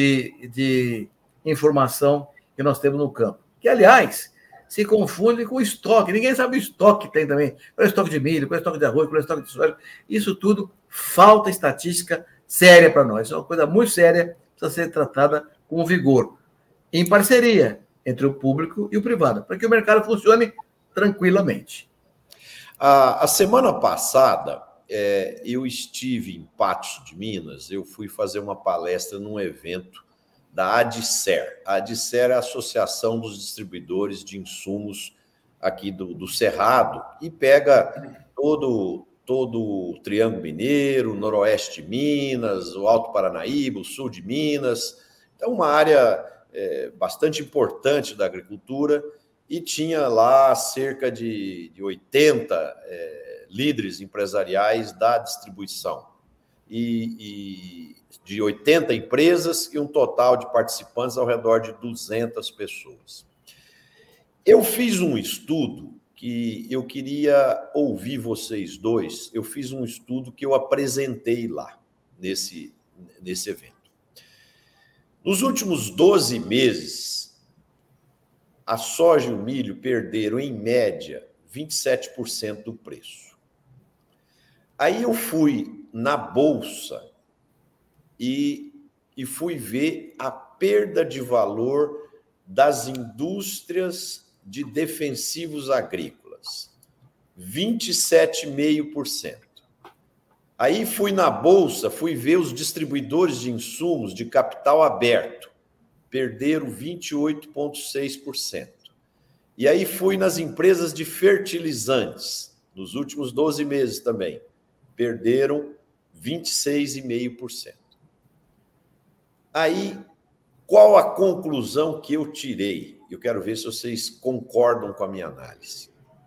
de informação que nós temos no campo. Que, aliás, se confunde com o estoque. Ninguém sabe o estoque que tem também. Qual é o estoque de milho, qual é o estoque de arroz, qual é o estoque de soja. Isso tudo falta estatística séria para nós. É uma coisa muito séria, precisa ser tratada com vigor, em parceria entre o público e o privado, para que o mercado funcione tranquilamente. A semana passada, eu estive em Patos de Minas, eu fui fazer uma palestra num evento da ADICER. A ADICER é a Associação dos Distribuidores de Insumos aqui do Cerrado, e pega todo o Triângulo Mineiro, Noroeste de Minas, o Alto Paranaíba, o Sul de Minas. Então, uma área bastante importante da agricultura, e tinha lá cerca de 80 líderes empresariais da distribuição, e de 80 empresas, e um total de participantes ao redor de 200 pessoas. Eu fiz um estudo que eu queria ouvir vocês dois. Eu fiz um estudo que eu apresentei lá, nesse evento. Nos últimos 12 meses, a soja e o milho perderam, em média, 27% do preço. Aí eu fui na Bolsa e fui ver a perda de valor das indústrias de defensivos agrícolas, 27,5%. Aí fui na Bolsa, fui ver os distribuidores de insumos de capital aberto, perderam 28,6%. E aí fui nas empresas de fertilizantes, nos últimos 12 meses também, perderam 26,5%. Aí, qual a conclusão que eu tirei? Eu quero ver se vocês concordam com a minha análise.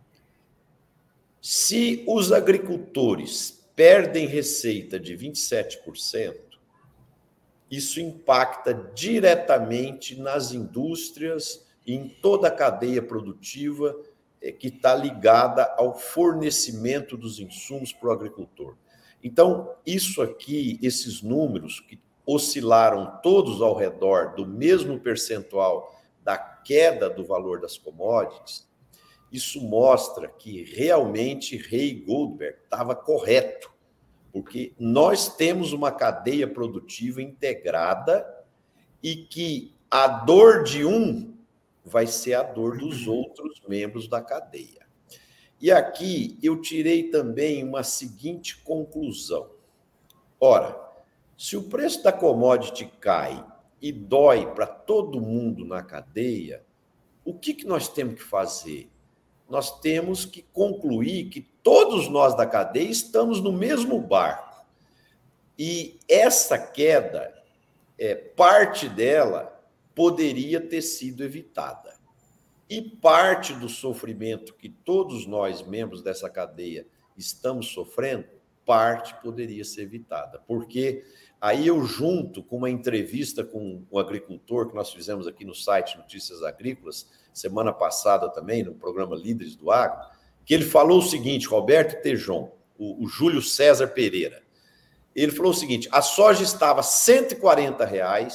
Se os agricultores perdem receita de 27%, isso impacta diretamente nas indústrias e em toda a cadeia produtiva que está ligada ao fornecimento dos insumos para o agricultor. Então, isso aqui, esses números que oscilaram todos ao redor do mesmo percentual da queda do valor das commodities, isso mostra que realmente Ray Goldberg estava correto, porque nós temos uma cadeia produtiva integrada e que a dor de um vai ser a dor dos outros membros da cadeia. E aqui eu tirei também uma seguinte conclusão. Ora, se o preço da commodity cai e dói para todo mundo na cadeia, o que nós temos que fazer? Nós temos que concluir que todos nós da cadeia estamos no mesmo barco. E essa queda, parte dela poderia ter sido evitada. E parte do sofrimento que todos nós, membros dessa cadeia, estamos sofrendo, parte poderia ser evitada. Porque aí eu junto com uma entrevista com o agricultor que nós fizemos aqui no site Notícias Agrícolas, semana passada também, no programa Líderes do Agro, que ele falou o seguinte, Roberto Tejon, o Júlio César Pereira, ele falou o seguinte, a soja estava R$ 140,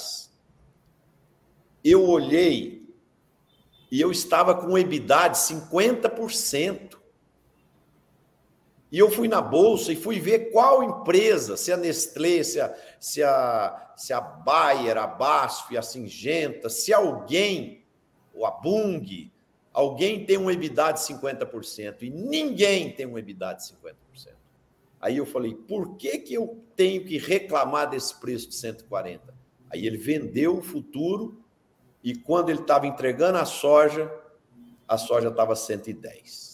eu olhei e eu estava com um EBITDA de 50%. E eu fui na bolsa e fui ver qual empresa, se a Nestlé, se a Bayer, a BASF, a Syngenta, se alguém, ou a Bunge, alguém tem um EBITDA de 50% e ninguém tem um EBITDA de 50%. Aí eu falei, por que eu tenho que reclamar desse preço de 140? Aí ele vendeu o futuro e quando ele estava entregando a soja estava 110.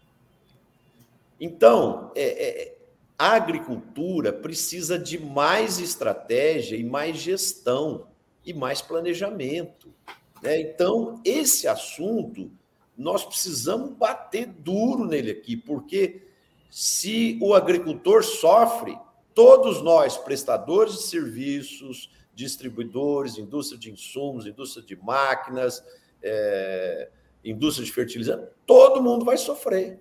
Então, a agricultura precisa de mais estratégia e mais gestão e mais planejamento. Né? Então, esse assunto, nós precisamos bater duro nele aqui, porque se o agricultor sofre, todos nós, prestadores de serviços, distribuidores, indústria de insumos, indústria de máquinas, indústria de fertilizantes, todo mundo vai sofrer.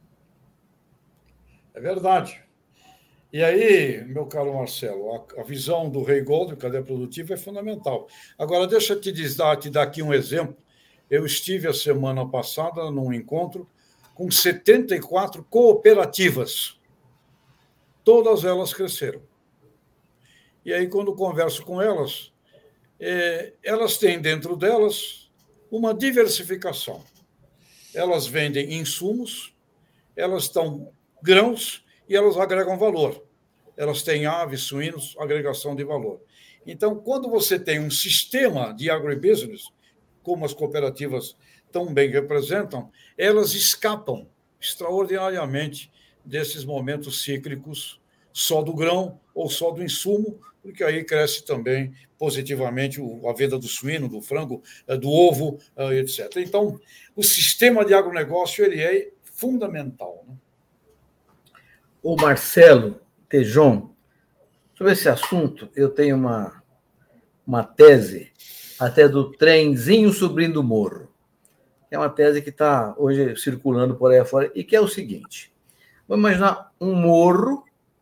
É verdade. E aí, meu caro Marcelo, a visão do Ray Goldberg, cadeia produtiva, é fundamental. Agora, deixa eu te dar aqui um exemplo. Eu estive a semana passada num encontro com 74 cooperativas. Todas elas cresceram. E aí, quando converso com elas, elas têm dentro delas uma diversificação. Elas vendem insumos, elas estão grãos e elas agregam valor. Elas têm aves, suínos, agregação de valor. Então, quando você tem um sistema de agribusiness, como as cooperativas tão bem representam, elas escapam extraordinariamente desses momentos cíclicos só do grão ou só do insumo, porque aí cresce também positivamente a venda do suíno, do frango, do ovo, etc. Então, o sistema de agronegócio ele é fundamental. Né? O Marcelo Tejon, sobre esse assunto, eu tenho uma tese até do trenzinho subindo o morro. É uma tese que está hoje circulando por aí afora e que é o seguinte. Vamos imaginar um morro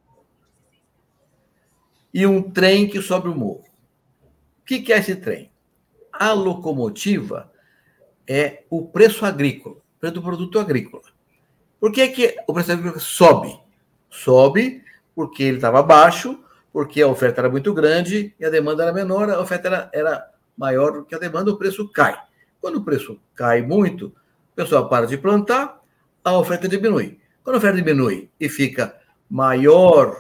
e um trem que sobe o morro. O que é esse trem? A locomotiva é o preço agrícola, o preço do produto agrícola. Por que o preço agrícola sobe? Sobe porque ele estava baixo, porque a oferta era muito grande e a demanda era menor, a oferta era maior do que a demanda, o preço cai. Quando o preço cai muito, o pessoal para de plantar, a oferta diminui. Quando a oferta diminui e fica menor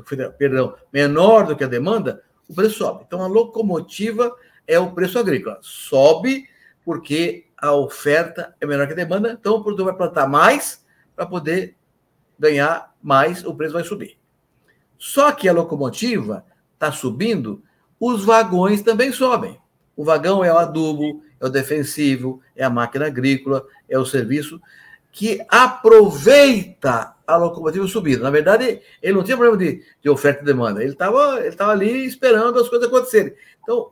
do que a demanda, o preço sobe. Então, a locomotiva é o preço agrícola. Sobe porque a oferta é menor que a demanda, então o produtor vai plantar mais para poder ganhar mais, o preço vai subir. Só que a locomotiva está subindo, os vagões também sobem. O vagão é o adubo, é o defensivo, é a máquina agrícola, é o serviço que aproveita a locomotiva subida. Na verdade, ele não tinha problema de oferta e demanda, ele estava ali esperando as coisas acontecerem. Então,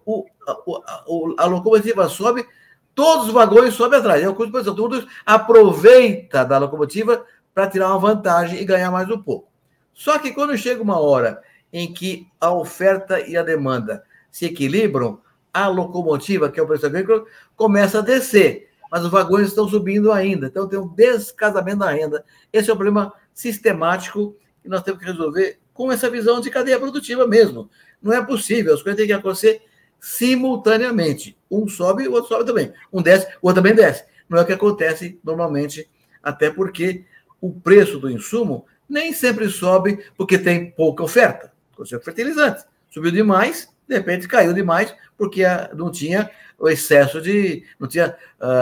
a locomotiva sobe, todos os vagões sobem atrás. É o que todo mundo aproveita da locomotiva para tirar uma vantagem e ganhar mais um pouco. Só que quando chega uma hora em que a oferta e a demanda se equilibram, a locomotiva, que é o preço agrícola, começa a descer, mas os vagões estão subindo ainda. Então, tem um descasamento da renda. Esse é um problema sistemático que nós temos que resolver com essa visão de cadeia produtiva mesmo. Não é possível, as coisas têm que acontecer simultaneamente. Um sobe, o outro sobe também. Um desce, o outro também desce. Não é o que acontece normalmente, até porque o preço do insumo nem sempre sobe porque tem pouca oferta. Você é fertilizante. Subiu demais, de repente caiu demais, porque não tinha o excesso não tinha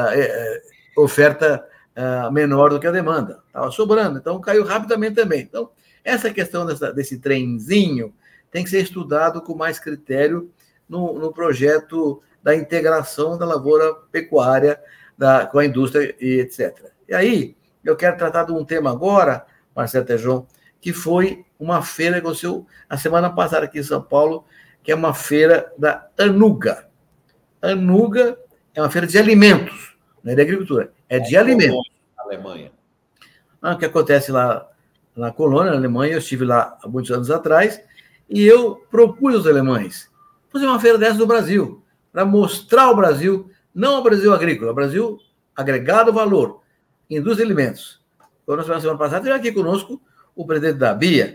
oferta menor do que a demanda. Estava sobrando, então caiu rapidamente também. Então, essa questão desse trenzinho tem que ser estudado com mais critério no projeto da integração da lavoura pecuária com a indústria e etc. E aí, eu quero tratar de um tema agora, Marcelo Tejon, que foi uma feira que aconteceu a semana passada aqui em São Paulo, que é uma feira da Anuga. Anuga é uma feira de alimentos, não é de agricultura, é de alimentos. Na Alemanha. O que acontece lá na colônia, na Alemanha, eu estive lá há muitos anos atrás, e eu propus aos alemães fazer uma feira dessa no Brasil, para mostrar ao Brasil, não ao Brasil agrícola, ao Brasil agregado valor, indústria de alimentos. Quando na semana passada, teve aqui conosco o presidente da BIA,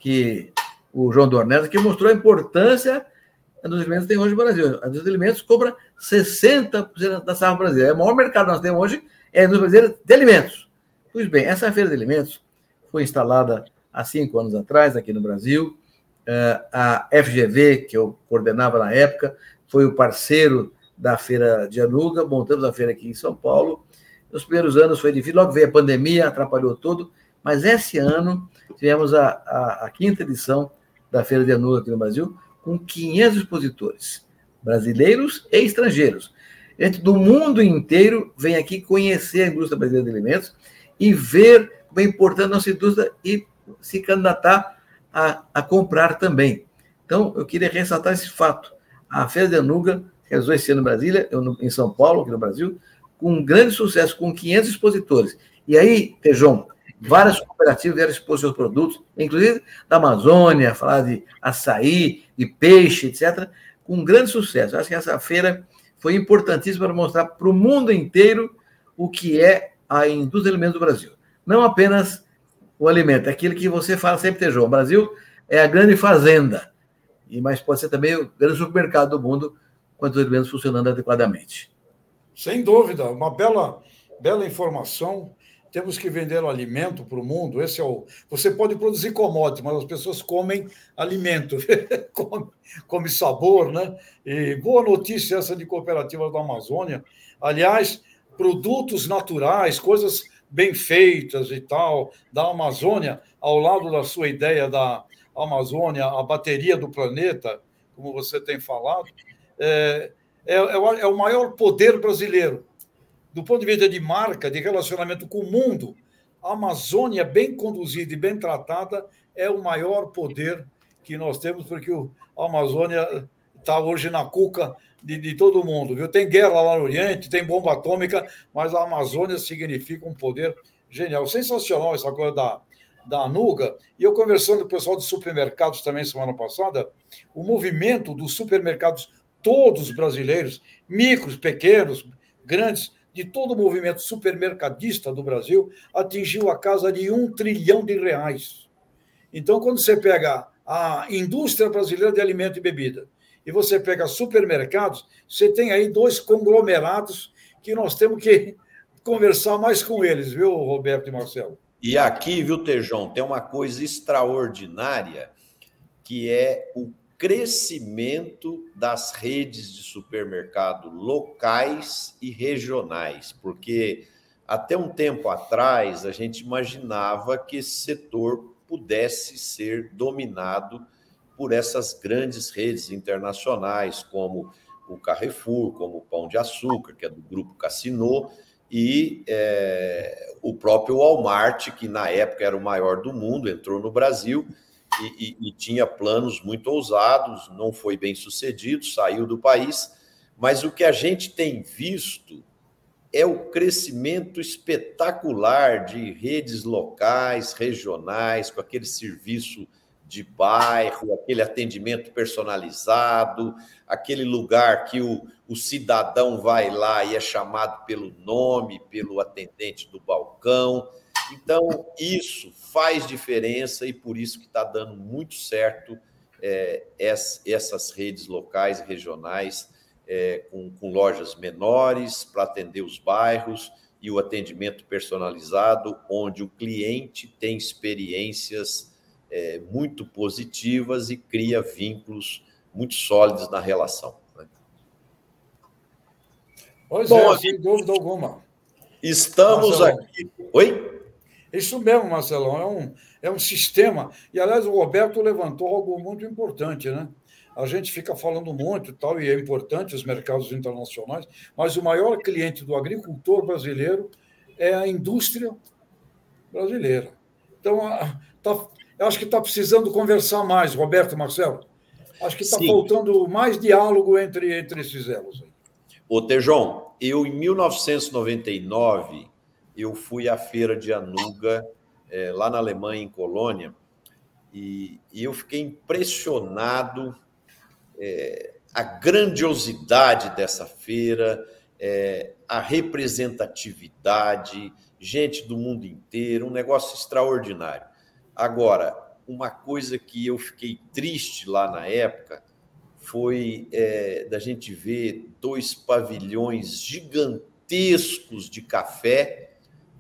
o João Dornelles, que mostrou a importância dos alimentos que tem hoje no Brasil. A indústria de alimentos compra 60% da safra brasileira. O maior mercado que nós temos hoje é a indústria brasileira de alimentos. Pois bem, essa feira de alimentos foi instalada há 5 anos atrás aqui no Brasil. A FGV, que eu coordenava na época, foi o parceiro da feira de Anuga. Montamos a feira aqui em São Paulo. Nos primeiros anos foi difícil, logo veio a pandemia, atrapalhou tudo, mas esse ano tivemos a 5ª edição da Feira de Anuga aqui no Brasil, com 500 expositores, brasileiros e estrangeiros. Gente do mundo inteiro vem aqui conhecer a indústria brasileira de alimentos e ver como é importante a nossa indústria e se candidatar a comprar também. Então, eu queria ressaltar esse fato. A Feira de Anuga realizou esse ano em Brasília, em São Paulo, aqui no Brasil, com um grande sucesso, com 500 expositores. E aí, Tejon, várias cooperativas vieram expor seus produtos, inclusive da Amazônia, falar de açaí, de peixe, etc., com um grande sucesso. Acho que essa feira foi importantíssima para mostrar para o mundo inteiro o que é a indústria de alimentos do Brasil. Não apenas o alimento, é aquilo que você fala sempre, Tejon. O Brasil é a grande fazenda, mas pode ser também o grande supermercado do mundo, com os alimentos funcionando adequadamente. Sem dúvida, uma bela informação. Temos que vender alimento para o mundo. Você pode produzir commodity, mas as pessoas comem alimento, come sabor, né? E boa notícia essa de cooperativas da Amazônia. Aliás, produtos naturais, coisas bem feitas e tal, da Amazônia, ao lado da sua ideia da Amazônia, a bateria do planeta, como você tem falado, é o maior poder brasileiro. Do ponto de vista de marca, de relacionamento com o mundo, a Amazônia, bem conduzida e bem tratada, é o maior poder que nós temos, porque a Amazônia está hoje na cuca de todo mundo. Viu? Tem guerra lá no Oriente, tem bomba atômica, mas a Amazônia significa um poder genial. Sensacional essa coisa da Anuga. E eu conversando com o pessoal dos supermercados também semana passada, o movimento dos supermercados, todos brasileiros, micros, pequenos, grandes, de todo o movimento supermercadista do Brasil, atingiu a casa de R$1 trilhão. Então, quando você pega a indústria brasileira de alimento e bebida e você pega supermercados, você tem aí 2 conglomerados que nós temos que conversar mais com eles, viu, Roberto e Marcelo? E aqui, viu, Tejon, tem uma coisa extraordinária, que é o crescimento das redes de supermercado locais e regionais, porque até um tempo atrás a gente imaginava que esse setor pudesse ser dominado por essas grandes redes internacionais, como o Carrefour, como o Pão de Açúcar, que é do Grupo Casino, e o próprio Walmart, que na época era o maior do mundo, entrou no Brasil e tinha planos muito ousados, não foi bem sucedido, saiu do país, mas o que a gente tem visto é o crescimento espetacular de redes locais, regionais, com aquele serviço de bairro, aquele atendimento personalizado, aquele lugar que o cidadão vai lá e é chamado pelo nome, pelo atendente do balcão. Então, isso faz diferença e por isso que está dando muito certo essas redes locais e regionais, com lojas menores para atender os bairros e o atendimento personalizado, onde o cliente tem experiências muito positivas e cria vínculos muito sólidos na relação. Né? Pois bom, sem dúvida alguma. Estamos Marcelão. Aqui... Oi? Isso mesmo, Marcelão, é um sistema. E, aliás, o Roberto levantou algo muito importante, né? A gente fica falando muito tal, e é importante os mercados internacionais, mas o maior cliente do agricultor brasileiro é a indústria brasileira. Então, eu acho que está precisando conversar mais, Roberto e Marcelo. Acho que está faltando mais diálogo entre esses elos. Ô, Tejon, eu, em 1999, eu fui à Feira de Anuga, lá na Alemanha, em Colônia, e eu fiquei impressionado a grandiosidade dessa feira, a representatividade, gente do mundo inteiro, um negócio extraordinário. Agora, uma coisa que eu fiquei triste lá na época foi da gente ver 2 pavilhões gigantescos de café,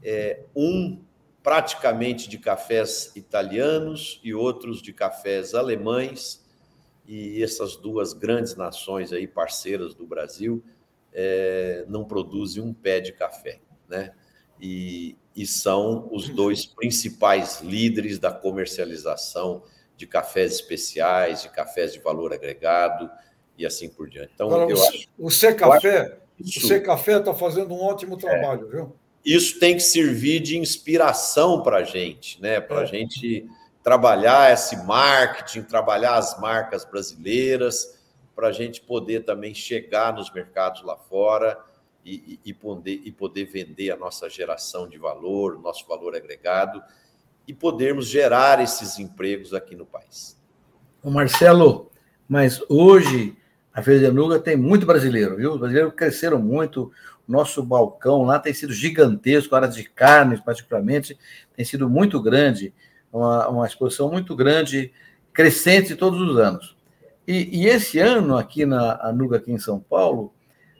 um praticamente de cafés italianos e outros de cafés alemães, e essas 2 grandes nações aí, parceiras do Brasil, não produzem um pé de café, né? E são os 2 principais líderes da comercialização de cafés especiais, de cafés de valor agregado e assim por diante. Então, agora, o Secafé está fazendo um ótimo trabalho, viu? Isso tem que servir de inspiração para a gente, né? Para a gente trabalhar esse marketing, trabalhar as marcas brasileiras, para a gente poder também chegar nos mercados lá fora e poder vender a nossa geração de valor, o nosso valor agregado, e podermos gerar esses empregos aqui no país. Ô Marcelo, mas hoje a Feira de Anuga tem muito brasileiro, viu? Os brasileiros cresceram muito, o nosso balcão lá tem sido gigantesco, áreas de carnes particularmente, tem sido muito grande, uma exposição muito grande, crescente todos os anos. E esse ano, aqui na Anuga, aqui em São Paulo,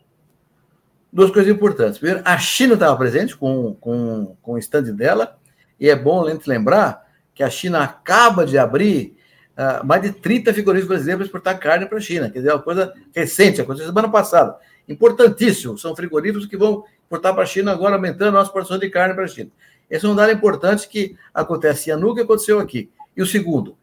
2 coisas importantes. Primeiro, a China estava presente com o stand dela, e é bom lembrar que a China acaba de abrir mais de 30 frigoríficos brasileiros para exportar carne para a China. Quer dizer, é uma coisa recente, aconteceu semana passada. Importantíssimo, são frigoríficos que vão exportar para a China agora, aumentando a nossa produção de carne para a China. Esse é um dado importante que acontece em Anuga e aconteceu aqui. E o segundo,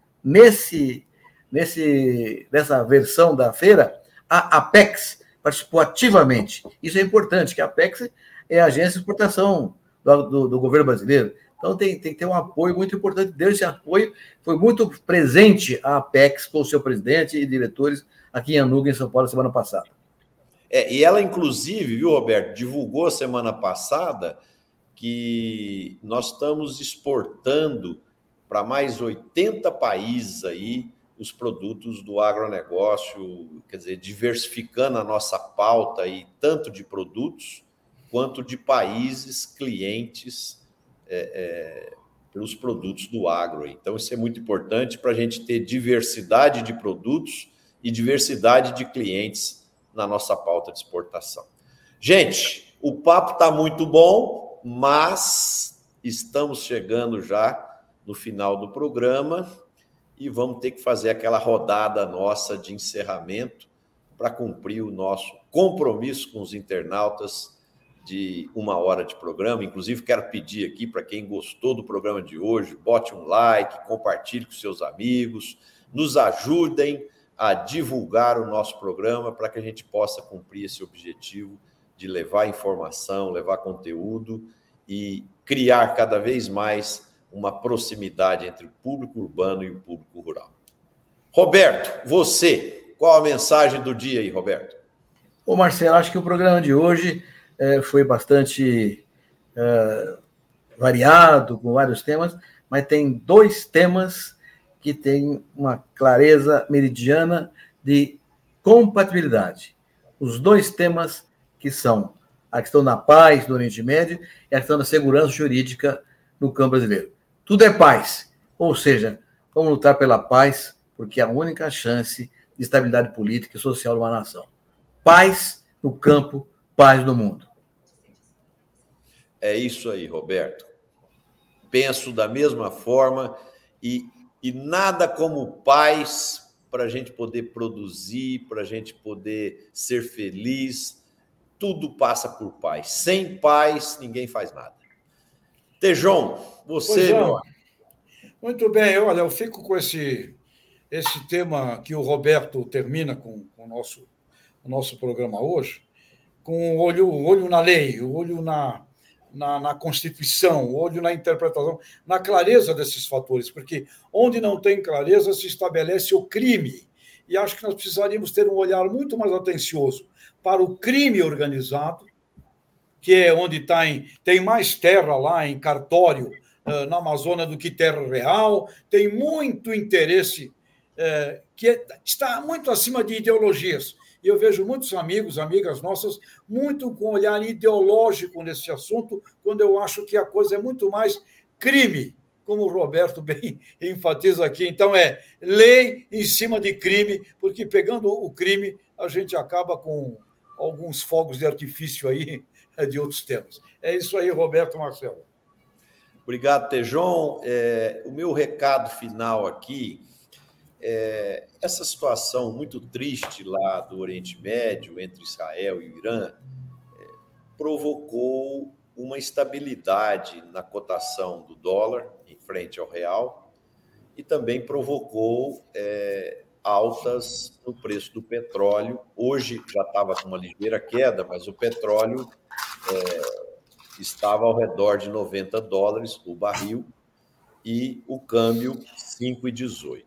nessa versão da feira, a Apex participou ativamente. Isso é importante, que a Apex é a agência de exportação do governo brasileiro. Então, tem que ter um apoio muito importante. Desse apoio foi muito presente a Apex com o seu presidente e diretores aqui em Anuga, em São Paulo, semana passada. E ela, inclusive, viu, Roberto, divulgou semana passada que nós estamos exportando para mais 80 países aí os produtos do agronegócio, quer dizer, diversificando a nossa pauta aí, tanto de produtos quanto de países clientes pelos produtos do agro. Então, isso é muito importante para a gente ter diversidade de produtos e diversidade de clientes na nossa pauta de exportação. Gente, o papo está muito bom, mas estamos chegando já no final do programa e vamos ter que fazer aquela rodada nossa de encerramento para cumprir o nosso compromisso com os internautas de 1 hora de programa. Inclusive, quero pedir aqui para quem gostou do programa de hoje, bote um like, compartilhe com seus amigos, nos ajudem a divulgar o nosso programa para que a gente possa cumprir esse objetivo de levar informação, levar conteúdo e criar cada vez mais uma proximidade entre o público urbano e o público rural. Roberto, você, qual a mensagem do dia aí, Roberto? Ô, Marcelo, acho que o programa de hoje foi bastante variado, com vários temas, mas tem 2 temas que têm uma clareza meridiana de compatibilidade. Os 2 temas que são a questão da paz no Oriente Médio e a questão da segurança jurídica no campo brasileiro. Tudo é paz, ou seja, vamos lutar pela paz, porque é a única chance de estabilidade política e social de uma nação. Paz no campo, paz no mundo. É isso aí, Roberto. Penso da mesma forma e nada como paz para a gente poder produzir, para a gente poder ser feliz. Tudo passa por paz. Sem paz, ninguém faz nada. Tejon, você, meu amigo. Muito bem, olha, eu fico com esse tema que o Roberto termina com o nosso programa hoje, com o olho na lei, o olho na Constituição, o olho na interpretação, na clareza desses fatores, porque onde não tem clareza se estabelece o crime. E acho que nós precisaríamos ter um olhar muito mais atencioso para o crime organizado, que é onde tem mais terra lá em cartório, na Amazônia, do que terra real, tem muito interesse que está muito acima de ideologias. E eu vejo muitos amigos, amigas nossas, muito com olhar ideológico nesse assunto, quando eu acho que a coisa é muito mais crime, como o Roberto bem enfatiza aqui. Então, é lei em cima de crime, porque pegando o crime, a gente acaba com alguns fogos de artifício aí de outros temas. É isso aí, Roberto, Marcelo. Obrigado, Tejon. O meu recado final aqui essa situação muito triste lá do Oriente Médio, entre Israel e o Irã, provocou uma instabilidade na cotação do dólar em frente ao real e também provocou altas no preço do petróleo. Hoje já estava com uma ligeira queda, mas o petróleo estava ao redor de $90 o barril e o câmbio 5,18.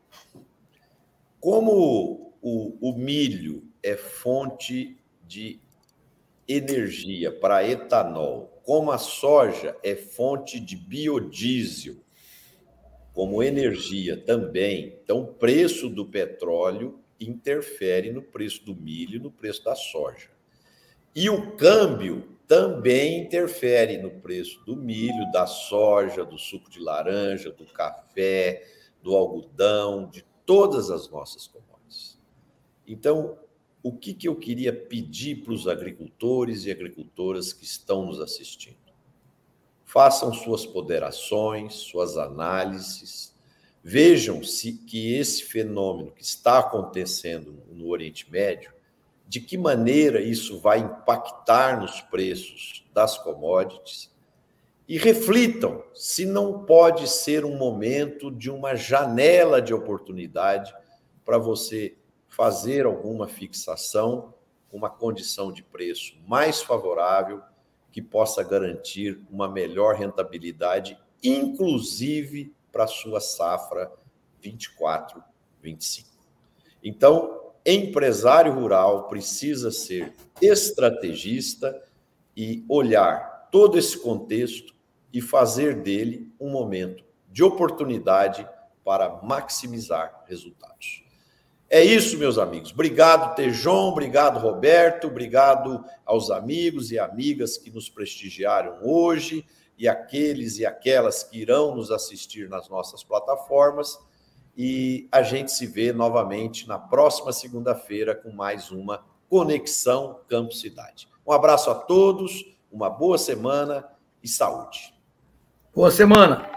Como o milho é fonte de energia para etanol, como a soja é fonte de biodiesel, como energia também, então o preço do petróleo interfere no preço do milho e no preço da soja. E o câmbio também interfere no preço do milho, da soja, do suco de laranja, do café, do algodão, de todas as nossas commodities. Então, o que eu queria pedir para os agricultores e agricultoras que estão nos assistindo? Façam suas ponderações, suas análises, vejam que esse fenômeno que está acontecendo no Oriente Médio, de que maneira isso vai impactar nos preços das commodities, e reflitam se não pode ser um momento de uma janela de oportunidade para você fazer alguma fixação, uma condição de preço mais favorável, que possa garantir uma melhor rentabilidade, inclusive para a sua safra 24, 25. Então, empresário rural precisa ser estrategista e olhar todo esse contexto e fazer dele um momento de oportunidade para maximizar resultados. É isso, meus amigos. Obrigado, Tejon, obrigado, Roberto, obrigado aos amigos e amigas que nos prestigiaram hoje e aqueles e aquelas que irão nos assistir nas nossas plataformas. E a gente se vê novamente na próxima segunda-feira com mais uma Conexão Campo Cidade. Um abraço a todos, uma boa semana e saúde. Boa semana.